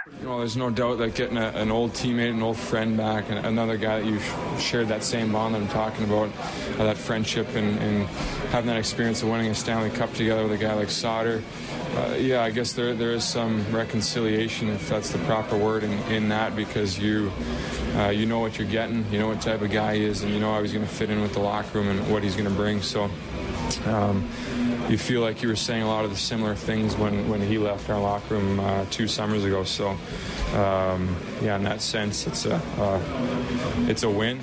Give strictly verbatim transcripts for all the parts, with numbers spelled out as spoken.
You know, there's no doubt that getting a, an old teammate, an old friend back, and another guy that you've shared that same bond that I'm talking about, uh, that friendship and, and having that experience of winning a Stanley Cup together with a guy like Sauter, uh, yeah, I guess there there is some reconciliation, if that's the proper word, in, in that, because you uh, you know what you're getting, you know what type of guy he is, and you know how he's going to fit in with the locker room and what he's going to bring. So um, you feel like you were saying a lot of the similar things when, when he left our locker room uh, two summers ago. So, um, yeah, in that sense, it's a uh, it's a win.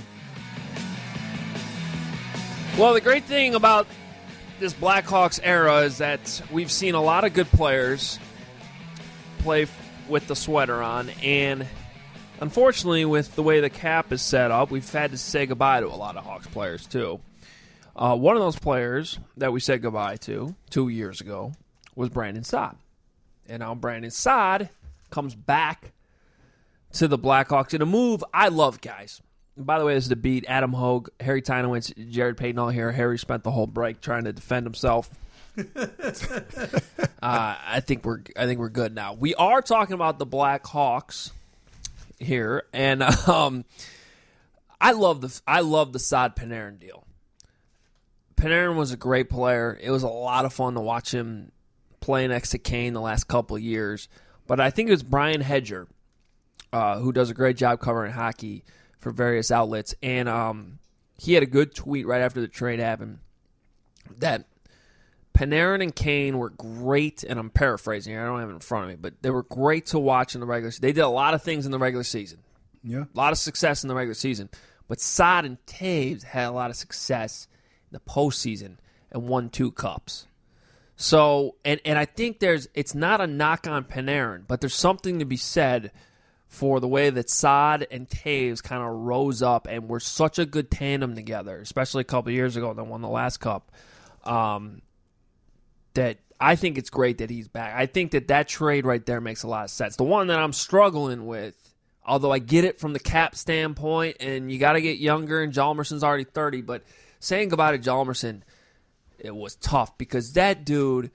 Well, the great thing about this Blackhawks era is that we've seen a lot of good players play with the sweater on, and unfortunately, with the way the cap is set up, we've had to say goodbye to a lot of Hawks players, too. Uh, one of those players that we said goodbye to two years ago was Brandon Saad. And now Brandon Saad comes back to the Blackhawks in a move I love, guys. And by the way, this is the beat. Adam Hogue, Harry Tynowitz, Jared Payton all here. Harry spent the whole break trying to defend himself. uh, I think we're I think we're good now. We are talking about the Blackhawks here, and um, I love the I love the Saad Panarin deal. Panarin was a great player. It was a lot of fun to watch him play next to Kane the last couple of years. But I think it was Brian Hedger, uh, who does a great job covering hockey for various outlets. And um, he had a good tweet right after the trade happened that Panarin and Kane were great, and I'm paraphrasing here, I don't have it in front of me, but they were great to watch in the regular season. They did a lot of things in the regular season. Yeah. A lot of success in the regular season. But Saad and Taves had a lot of success the postseason and won two cups. So, and, and I think there's, it's not a knock on Panarin, but there's something to be said for the way that Saad and Taves kind of rose up and were such a good tandem together, especially a couple of years ago when they won the last cup, um, that I think it's great that he's back. I think that that trade right there makes a lot of sense. The one that I'm struggling with, although I get it from the cap standpoint, and you got to get younger, and Hjalmarsson's already thirty, but saying goodbye to Hjalmarsson, it was tough because that dude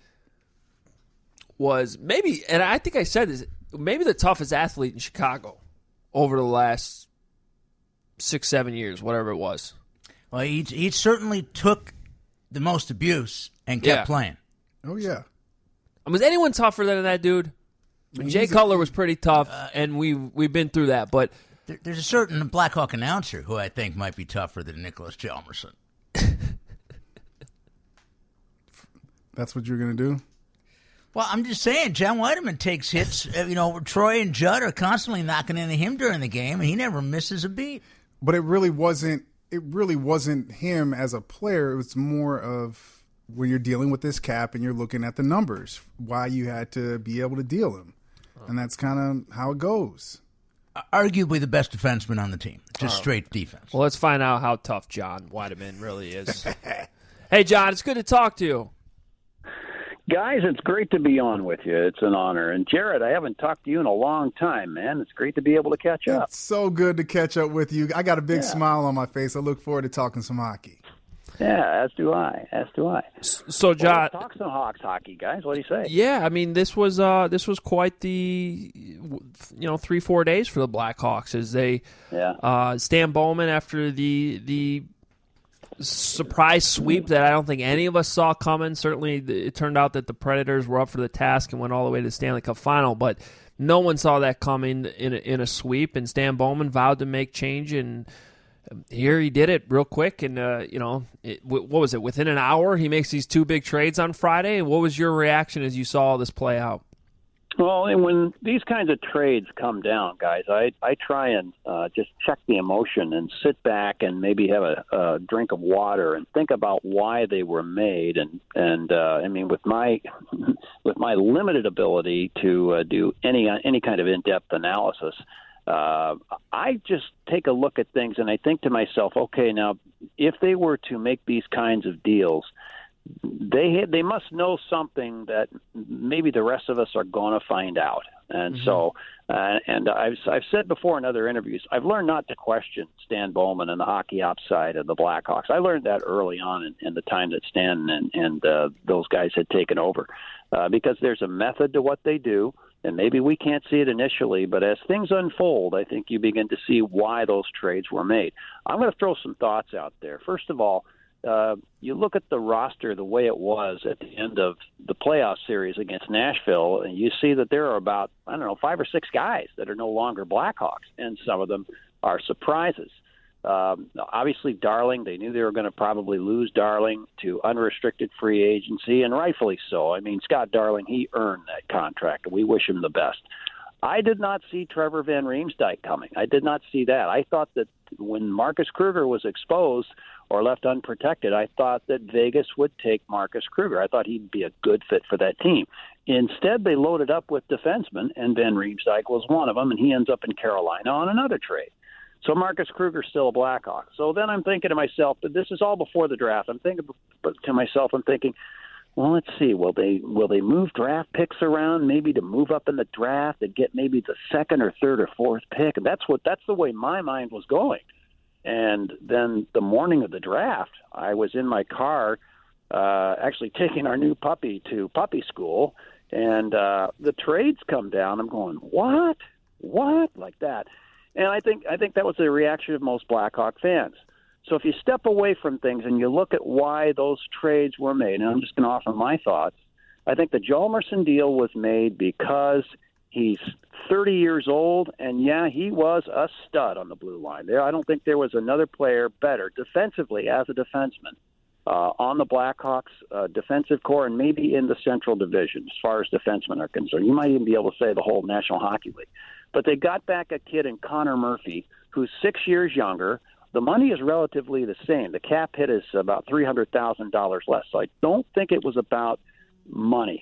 was maybe, and I think I said this, maybe the toughest athlete in Chicago over the last six, seven years, whatever it was. Well, he, he certainly took the most abuse and kept Yeah. playing. Oh, yeah. Was anyone tougher than that dude? Jay Cutler was pretty tough, uh, and we we've been through that. But there, there's a certain Blackhawk announcer who I think might be tougher than Nicholas Hjalmarsson. That's what you're going to do? Well, I'm just saying, John Weideman takes hits. You know, Troy and Judd are constantly knocking into him during the game, and he never misses a beat. But it really wasn't. It really wasn't him as a player. It was more of when you're dealing with this cap and you're looking at the numbers, why you had to be able to deal him, and that's kind of how it goes. Arguably the best defenseman on the team, just Oh. straight defense. Well, let's find out how tough John Weideman really is. Hey, John, it's good to talk to you. Guys, it's great to be on with you. It's an honor. And Jared, I haven't talked to you in a long time, man. It's great to be able to catch up. It's so good to catch up with you. I got a big Yeah. smile on my face. I look forward to talking some hockey. Yeah, as do I. As do I. So, John, well, let's talk some Hawks hockey, guys. What do you say? Yeah, I mean, this was uh, this was quite the you know three four days for the Blackhawks as they yeah. uh, Stan Bowman after the the surprise sweep that I don't think any of us saw coming. Certainly, it turned out that the Predators were up for the task and went all the way to the Stanley Cup Final, but no one saw that coming in a, in a sweep. And Stan Bowman vowed to make change, and here he did it real quick. And uh, you know, it, what was it? Within an hour, he makes these two big trades on Friday. And what was your reaction as you saw all this play out? Well, and when these kinds of trades come down, guys, I I try and uh, just check the emotion and sit back and maybe have a, a drink of water and think about why they were made. And and uh, I mean, with my with my limited ability to uh, do any any kind of in-depth analysis, uh, I just take a look at things and I think to myself, okay, now if they were to make these kinds of deals, they had, they must know something that maybe the rest of us are going to find out. And mm-hmm. so, uh, and I've I've said before in other interviews, I've learned not to question Stan Bowman and the hockey ops side of the Blackhawks. I learned that early on in, in the time that Stan and, and uh, those guys had taken over, uh, because there's a method to what they do. And maybe we can't see it initially, but as things unfold, I think you begin to see why those trades were made. I'm going to throw some thoughts out there. First of all, uh, you look at the roster the way it was at the end of the playoff series against Nashville, and you see that there are about, I don't know, five or six guys that are no longer Blackhawks, and some of them are surprises. Um, obviously, Darling, they knew they were going to probably lose Darling to unrestricted free agency, and rightfully so. I mean, Scott Darling, he earned that contract, and we wish him the best. I did not see Trevor Van Riemsdyk coming. I did not see that. I thought that when Marcus Kruger was exposed or left unprotected, I thought that Vegas would take Marcus Kruger. I thought he'd be a good fit for that team. Instead, they loaded up with defensemen, and Van Riemsdyk was one of them, and he ends up in Carolina on another trade. So Marcus Kruger's still a Blackhawk. So then I'm thinking to myself, but this is all before the draft. I'm thinking to myself, I'm thinking, well, let's see, will they will they move draft picks around maybe to move up in the draft and get maybe the second or third or fourth pick? And that's what that's the way my mind was going. And then the morning of the draft, I was in my car, uh, actually taking our new puppy to puppy school, and uh, the trades come down. I'm going, what, what, like that. And I think I think that was the reaction of most Blackhawk fans. So if you step away from things and you look at why those trades were made, and I'm just going to offer my thoughts, I think the Hjalmarsson deal was made because he's thirty years old, and, yeah, he was a stud on the blue line. There, I don't think there was another player better defensively as a defenseman uh, on the Blackhawks uh, defensive core and maybe in the Central Division as far as defensemen are concerned. You might even be able to say the whole National Hockey League. But they got back a kid in Connor Murphy who's six years younger. The money is relatively the same. The cap hit is about three hundred thousand dollars less. So I don't think it was about money.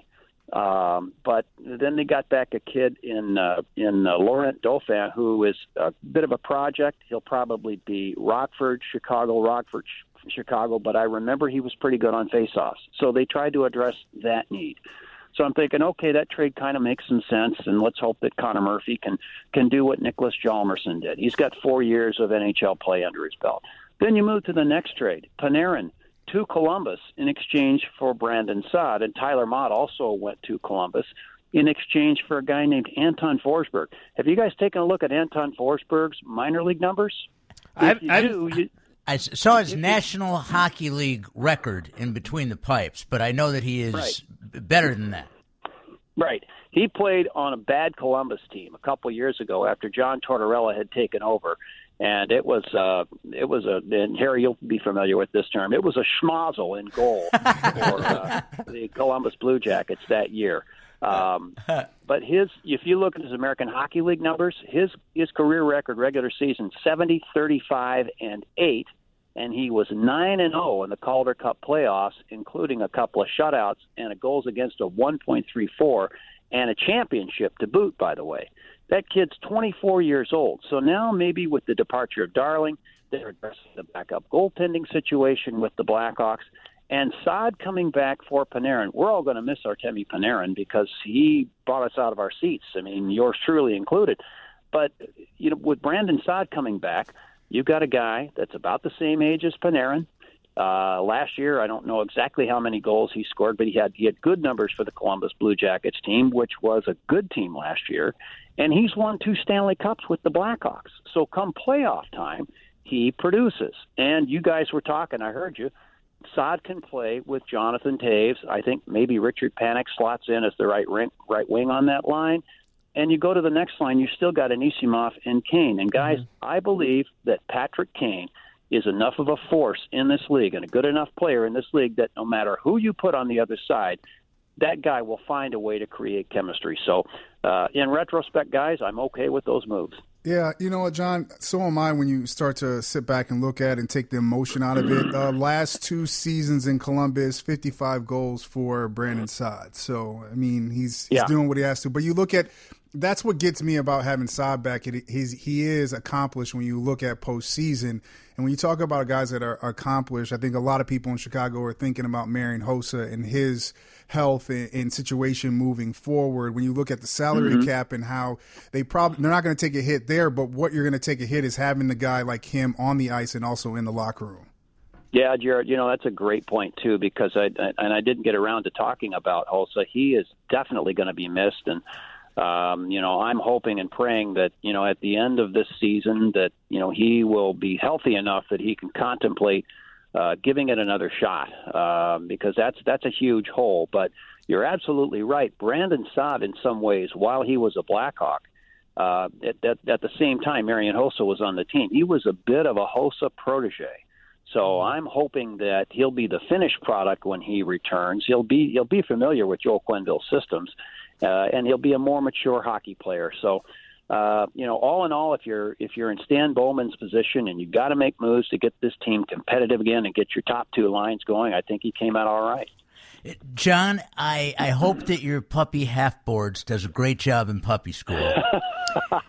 Um, but then they got back a kid in uh, in uh, Laurent Dauphin, who is a bit of a project. He'll probably be Rockford, Chicago, Rockford, Chicago. But I remember he was pretty good on faceoffs. So they tried to address that need. So I'm thinking, okay, that trade kind of makes some sense, and let's hope that Connor Murphy can can do what Nicholas Hjalmarsson did. He's got four years of N H L play under his belt. Then you move to the next trade, Panarin to Columbus in exchange for Brandon Saad, and Tyler Mott also went to Columbus in exchange for a guy named Anton Forsberg. Have you guys taken a look at Anton Forsberg's minor league numbers? I've, you I've, do, you, I saw his National Hockey League record in between the pipes, but I know that he is right. better than that. Right. He played on a bad Columbus team a couple years ago after John Tortorella had taken over, and it was uh, it was a and Harry, you'll be familiar with this term. It was a schmozzle in goal for uh, the Columbus Blue Jackets that year. Um, but his, if you look at his American Hockey League numbers, his his career record regular season seventy, thirty-five, and eight. And he was nine and zero in the Calder Cup playoffs, including a couple of shutouts and a goals against of one point three four, and a championship to boot. By the way, that kid's twenty-four years old. So now maybe with the departure of Darling, they're addressing the backup goaltending situation with the Blackhawks, and Saad coming back for Panarin. We're all going to miss Artemi Panarin because he brought us out of our seats. I mean, yours truly included. But you know, with Brandon Saad coming back, you've got a guy that's about the same age as Panarin. Uh, last year, I don't know exactly how many goals he scored, but he had he had good numbers for the Columbus Blue Jackets team, which was a good team last year. And he's won two Stanley Cups with the Blackhawks. So come playoff time, he produces. And you guys were talking, I heard you, Saad can play with Jonathan Toews. I think maybe Richard Panik slots in as the right, ring, right wing on that line. And you go to the next line, you still got Anisimov and Kane. And, guys, mm-hmm. I believe that Patrick Kane is enough of a force in this league and a good enough player in this league that no matter who you put on the other side, that guy will find a way to create chemistry. So, uh, in retrospect, guys, I'm okay with those moves. Yeah, you know what, John? So am I when you start to sit back and look at and take the emotion out of it. Uh, last two seasons in Columbus, fifty-five goals for Brandon Saad. So, I mean, he's, he's yeah. doing what he has to. But you look at – that's what gets me about having Saad back. It, he's, he is accomplished when you look at postseason. And when you talk about guys that are accomplished, I think a lot of people in Chicago are thinking about Marian Hossa and his health and, and situation moving forward. When you look at the salary mm-hmm. cap and how they probably they're not going to take a hit there, but what you're going to take a hit is having the guy like him on the ice and also in the locker room. Yeah, Jared, you know, that's a great point, too, because I, I and I didn't get around to talking about Hossa. He is definitely going to be missed, and Um, you know, I'm hoping and praying that, you know, at the end of this season that, you know, he will be healthy enough that he can contemplate uh, giving it another shot, uh, because that's that's a huge hole. But you're absolutely right. Brandon Saad, in some ways, while he was a Blackhawk, uh, at, at, at the same time, Marian Hossa was on the team. He was a bit of a Hossa protege. So I'm hoping that he'll be the finished product when he returns. He'll be he'll be familiar with Joel Quenneville's systems, uh, and he'll be a more mature hockey player. So, uh, you know, all in all, if you're if you're in Stan Bowman's position and you've got to make moves to get this team competitive again and get your top two lines going, I think he came out all right. John, I, I hope that your puppy Half-Boards does a great job in puppy school. uh,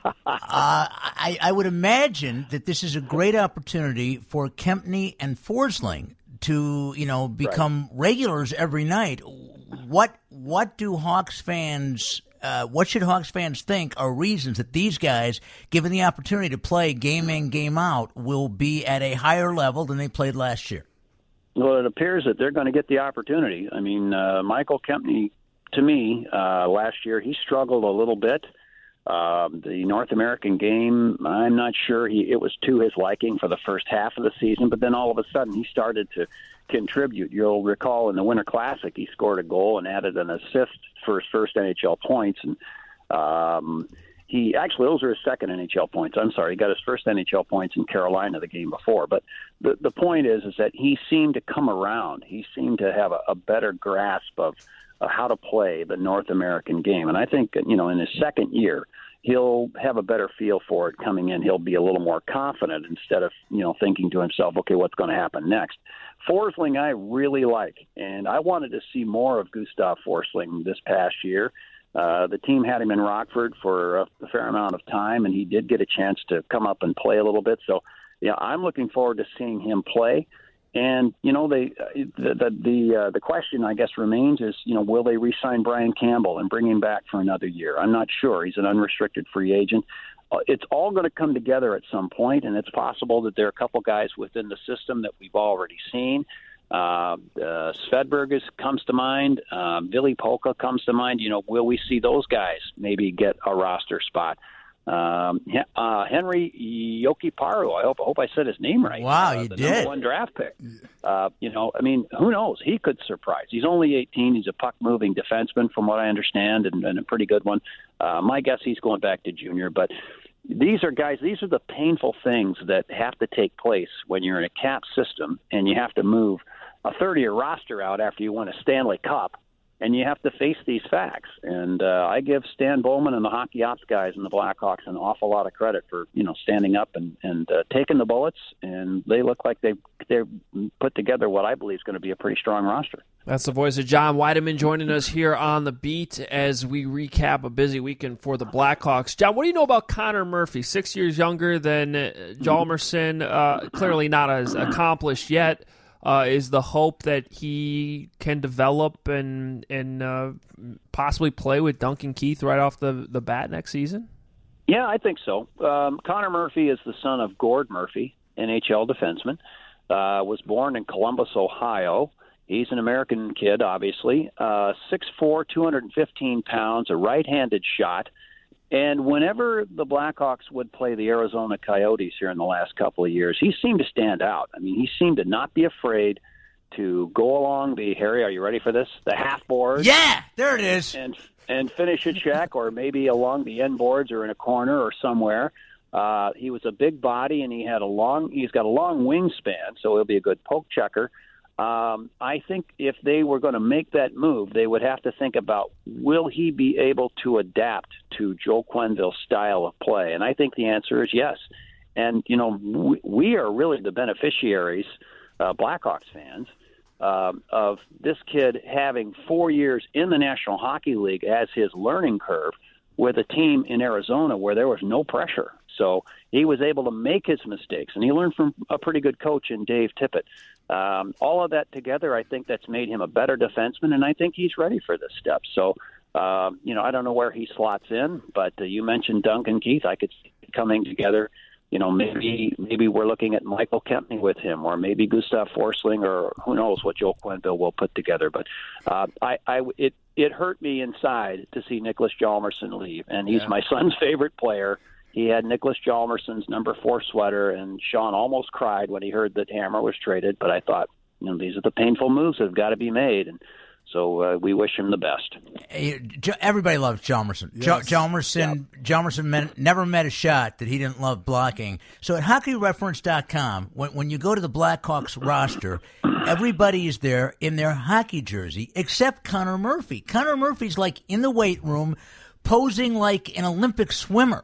I, I would imagine that this is a great opportunity for Kempny and Forsling to, you know, become right. regulars every night. What what do Hawks fans, uh, what should Hawks fans think are reasons that these guys, given the opportunity to play game in, game out, will be at a higher level than they played last year? Well, it appears that they're going to get the opportunity. I mean, uh, Michael Kempny, to me, uh, last year, he struggled a little bit. Uh, the North American game, I'm not sure he it was to his liking for the first half of the season, but then all of a sudden he started to contribute. You'll recall in the Winter Classic, he scored a goal and added an assist for his first N H L points. And um, he actually, those are his second N H L points. I'm sorry, he got his first N H L points in Carolina the game before. But the the point is, is that he seemed to come around. He seemed to have a, a better grasp of uh, how to play the North American game. And I think, you know, in his second year, he'll have a better feel for it coming in. He'll be a little more confident instead of, you know, thinking to himself, okay, what's going to happen next? Forsling I really like, and I wanted to see more of Gustav Forsling this past year. Uh, the team had him in Rockford for a, a fair amount of time, and he did get a chance to come up and play a little bit. So, yeah, I'm looking forward to seeing him play. And, you know, they, the the the, uh, the question, I guess, remains is, you know, will they re-sign Brian Campbell and bring him back for another year? I'm not sure. He's an unrestricted free agent. Uh, it's all going to come together at some point, and it's possible that there are a couple guys within the system that we've already seen. Uh, uh, Svedberg is, comes to mind. Um, Billy Polka comes to mind. You know, will we see those guys maybe get a roster spot? Um, uh, Henry Jokiparu, I hope, I hope I said his name right. Wow, uh, you the did. number one draft pick. Uh, you know, I mean, who knows? He could surprise. He's only eighteen. He's a puck-moving defenseman, from what I understand, and, and a pretty good one. Uh, my guess he's going back to junior. But these are guys, these are the painful things that have to take place when you're in a cap system and you have to move a third-year roster out after you win a Stanley Cup. And you have to face these facts. And uh, I give Stan Bowman and the hockey ops guys and the Blackhawks an awful lot of credit for, you know, standing up and, and uh, taking the bullets. And they look like they've, they've put together what I believe is going to be a pretty strong roster. That's the voice of John Wiedeman joining us here on The Beat as we recap a busy weekend for the Blackhawks. John, what do you know about Connor Murphy? Six years younger than uh, Hjalmarsson, uh, clearly not as accomplished yet. Uh, is the hope that he can develop and and uh, possibly play with Duncan Keith right off the, the bat next season? Yeah, I think so. Um, Connor Murphy is the son of Gord Murphy, N H L defenseman. Uh, was born in Columbus, Ohio. He's an American kid, obviously. Uh, six foot four, two hundred fifteen pounds, a right-handed shot. And whenever the Blackhawks would play the Arizona Coyotes here in the last couple of years, he seemed to stand out. I mean, he seemed to not be afraid to go along the, Harry, are you ready for this? The half board. Yeah, there it is. And and finish a check, or maybe along the end boards or in a corner or somewhere. Uh, he was a big body, and he had a long. He's got a long wingspan, so he'll be a good poke checker. Um, I think if they were going to make that move, they would have to think about, will he be able to adapt to Joe Quenneville's style of play? And I think the answer is yes. And, you know, we, we are really the beneficiaries, uh, Blackhawks fans, uh, of this kid having four years in the National Hockey League as his learning curve with a team in Arizona where there was no pressure. So he was able to make his mistakes, and he learned from a pretty good coach in Dave Tippett. Um, all of that together, I think that's made him a better defenseman, and I think he's ready for this step. So, um, you know, I don't know where he slots in, but uh, you mentioned Duncan Keith. I could see it coming together. You know, maybe maybe we're looking at Michael Kempny with him, or maybe Gustav Forsling, or who knows what Joe Quenneville will put together. But uh, I, I, it it hurt me inside to see Nicholas Hjalmarsson leave, and he's Yeah. my son's favorite player. He had Nicholas Hjalmarsson's number four sweater, and Sean almost cried when he heard that Hammer was traded. But I thought, you know, these are the painful moves that have got to be made, and so uh, we wish him the best. Everybody loves Hjalmarsson. Yes. Hjalmarsson, Hjalmarsson met, never met a shot that he didn't love blocking. So at hockey reference dot com, when, when you go to the Blackhawks roster, everybody is there in their hockey jersey except Connor Murphy. Connor Murphy's like in the weight room posing like an Olympic swimmer.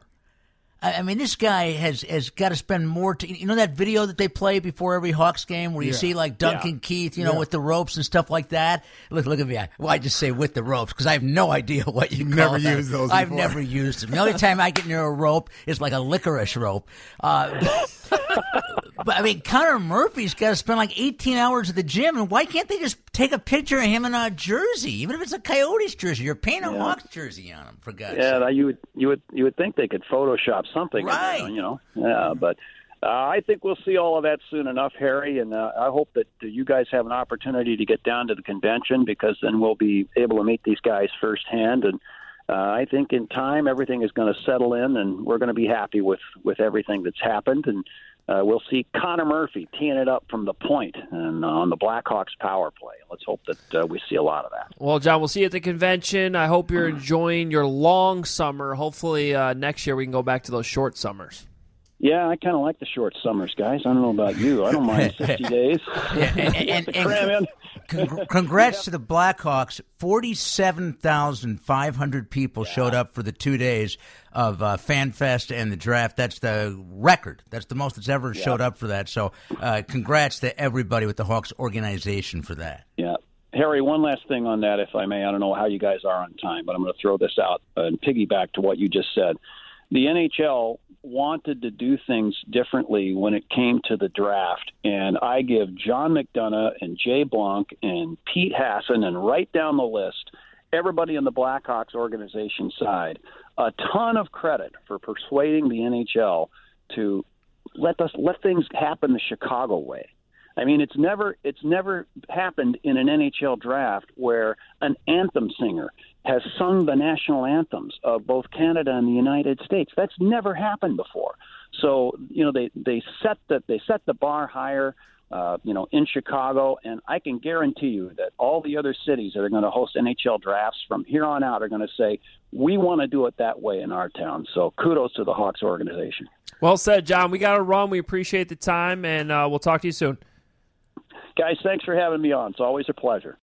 I mean, this guy has, has got to spend more t- you know that video that they play before every Hawks game where you Yeah. see like Duncan Yeah. Keith, you know, Yeah. with the ropes and stuff like that? Look, look at me. I, well, I just say with the ropes because I have no idea what you You've call never that. used those I've before. never used them. The only time I get near a rope is like a licorice rope. Uh, but, I mean, Connor Murphy's got to spend like eighteen hours at the gym, and why can't they just take a picture of him in a jersey, even if it's a Coyotes jersey? You're painting a Hawks jersey on him, for God's Yeah, sake. that you would you would you would think they could Photoshop something, in there, Right. you know. Yeah, but uh, I think we'll see all of that soon enough, Harry, and uh, I hope that uh, you guys have an opportunity to get down to the convention, because then we'll be able to meet these guys firsthand. And uh, I think in time everything is going to settle in, and we're going to be happy with with everything that's happened. And uh, we'll see Connor Murphy teeing it up from the point and uh, on the Blackhawks power play. Let's hope that uh, we see a lot of that. Well, John, we'll see you at the convention. I hope you're enjoying your long summer. Hopefully uh, next year we can go back to those short summers. Yeah, I kind of like the short summers, guys. I don't know about you. I don't mind sixty days. Yeah, and, and, and, Cram in. Congr- congrats to the Blackhawks. forty-seven thousand five hundred people showed up for the two days of uh, FanFest and the draft. That's the record. That's the most that's ever showed up for that. So uh, congrats to everybody with the Hawks organization for that. Yeah. Harry, one last thing on that, if I may. I don't know how you guys are on time, but I'm going to throw this out and piggyback to what you just said. The N H L wanted to do things differently when it came to the draft, and I give John McDonough and Jay Blanc and Pete Hassan, and right down the list, everybody on the Blackhawks organization side, a ton of credit for persuading the N H L to let us let things happen the Chicago way. I mean, it's never it's never happened in an N H L draft where an anthem singer has sung the national anthems of both Canada and the United States. That's never happened before. So, you know, they, they set the they set the bar higher, uh, you know, in Chicago, and I can guarantee you that all the other cities that are going to host N H L drafts from here on out are going to say, we want to do it that way in our town. So kudos to the Hawks organization. Well said, John. We got to run. We appreciate the time, and uh, we'll talk to you soon. Guys, thanks for having me on. It's always a pleasure.